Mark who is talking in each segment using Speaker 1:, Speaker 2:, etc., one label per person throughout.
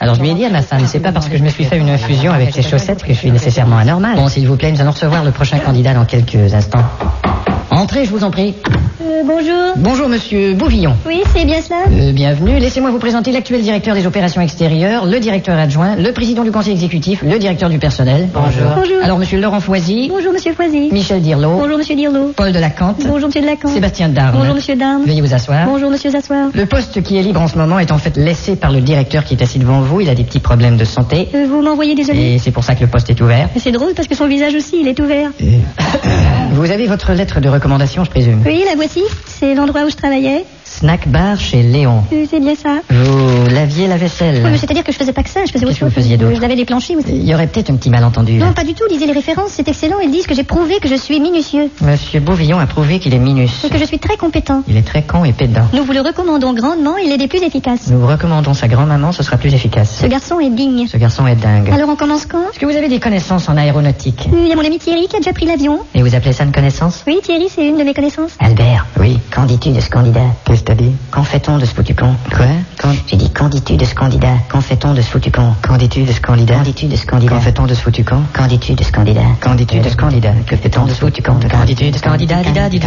Speaker 1: Alors je lui ai dit à ma femme, c'est pas parce que je me suis fait une infusion avec ces chaussettes que je suis nécessairement anormal. Bon, s'il vous plaît, nous allons recevoir le prochain candidat dans quelques instants. Entrez, je vous en prie.
Speaker 2: Bonjour.
Speaker 1: Bonjour, monsieur Bouvillon.
Speaker 2: Oui, c'est bien cela.
Speaker 1: Bienvenue. Laissez-moi vous présenter l'actuel directeur des opérations extérieures, le directeur adjoint, le président du conseil exécutif, le directeur du personnel.
Speaker 2: Bonjour. Bonjour.
Speaker 1: Alors, monsieur Laurent Foisy.
Speaker 2: Bonjour, monsieur Foisy.
Speaker 1: Michel Dirlot.
Speaker 2: Bonjour, monsieur Dirlot.
Speaker 1: Paul Delacante.
Speaker 2: Bonjour, monsieur Delacante.
Speaker 1: Sébastien Darme.
Speaker 2: Bonjour, monsieur Darme.
Speaker 1: Veuillez vous asseoir.
Speaker 2: Bonjour, monsieur Zassoir.
Speaker 1: Le poste qui est libre en ce moment est en fait laissé par le directeur qui est assis devant vous. Il a des petits problèmes de santé.
Speaker 2: Vous m'envoyez des
Speaker 1: Et c'est pour ça que le poste est ouvert.
Speaker 2: C'est drôle parce que son visage aussi, il est ouvert.
Speaker 1: Vous avez votre lettre de recommandation, je présume.
Speaker 2: Oui, la voici. C'est l'endroit où je travaillais.
Speaker 1: Snack bar chez Léon.
Speaker 2: C'est bien ça.
Speaker 1: Vous laviez la vaisselle.
Speaker 2: Oui, mais c'est-à-dire que je faisais pas que ça, je faisais autre
Speaker 1: Qu'est-ce que vous
Speaker 2: chose.
Speaker 1: faisiez d'autre
Speaker 2: Je lavais les planchers aussi.
Speaker 1: Il y aurait peut-être un petit malentendu. là.
Speaker 2: Non, pas du tout. Lisez les références, c'est excellent. Ils disent que j'ai prouvé que je suis minutieux.
Speaker 1: Monsieur Bouvillon a prouvé qu'il est minus.
Speaker 2: Et que je suis très compétent.
Speaker 1: Il est très con et pédant.
Speaker 2: Nous vous le recommandons grandement, il est des plus efficaces.
Speaker 1: Nous vous recommandons sa grand-maman, ce sera plus efficace.
Speaker 2: Ce garçon est digne.
Speaker 1: Ce garçon est dingue.
Speaker 2: Alors on commence quand?
Speaker 1: Est-ce que vous avez des connaissances en aéronautique?
Speaker 2: Il y a mon ami Thierry qui a déjà pris l'avion.
Speaker 1: Et vous appelez ça une connaissance?
Speaker 2: Oui, Thierry, c'est une de mes connaissances.
Speaker 1: Albert, oui. Qu'en dis-tu de ce candidat? Qu'est-ce que t'as dit? Qu'en fait-on de ce foutu con? Quoi? J'ai dit, qu'en dis-tu de ce candidat? Qu'en fait-on de ce foutu con? Qu'en dis-tu de ce candidat? Qu'en dis-tu de ce candidat? Qu'en fait-on de ce foutu con? Qu'en dis-tu de ce candidat? Qu'en dis-tu de ce candidat? Que fait-on de ce foutu con? Qu'en dis-tu de ce candidat?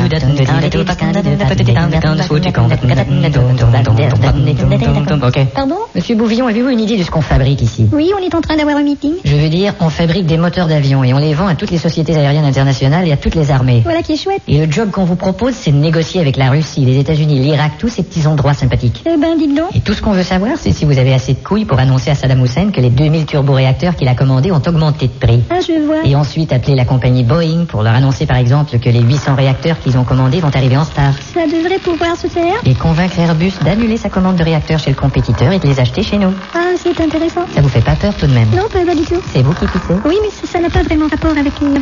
Speaker 1: Ok.
Speaker 2: Pardon?
Speaker 1: Monsieur Bouvillon, avez-vous une idée de ce qu'on fabrique ici?
Speaker 2: Oui, on est en train d'avoir un meeting.
Speaker 1: Je veux dire, on fabrique des moteurs d'avion et on les vend à toutes les sociétés aériennes internationales et à toutes les armées.
Speaker 2: Voilà qui est chouette.
Speaker 1: Et le job qu'on vous propose, c'est de négocier avec la Russie, les États-Unis, l'Irak, tous ces petits endroits sympathiques.
Speaker 2: Eh ben, dites donc.
Speaker 1: Et tout ce qu'on veut savoir, c'est si vous avez assez de couilles pour annoncer à Saddam Hussein que les 2000 turboréacteurs qu'il a commandés ont augmenté de prix.
Speaker 2: Ah, je vois.
Speaker 1: Et ensuite appeler la compagnie Boeing pour leur annoncer par exemple que les 800 réacteurs qu'ils ont commandés vont arriver en retard.
Speaker 2: Ça devrait pouvoir se faire.
Speaker 1: Et convaincre Airbus d'annuler sa commande de réacteurs chez le compétiteur et de les acheter chez nous.
Speaker 2: Ah, c'est intéressant.
Speaker 1: Ça vous fait pas peur tout de même?
Speaker 2: Non, pas du tout.
Speaker 1: C'est vous qui fixez?
Speaker 2: Oui, mais ça n'a pas vraiment rapport avec...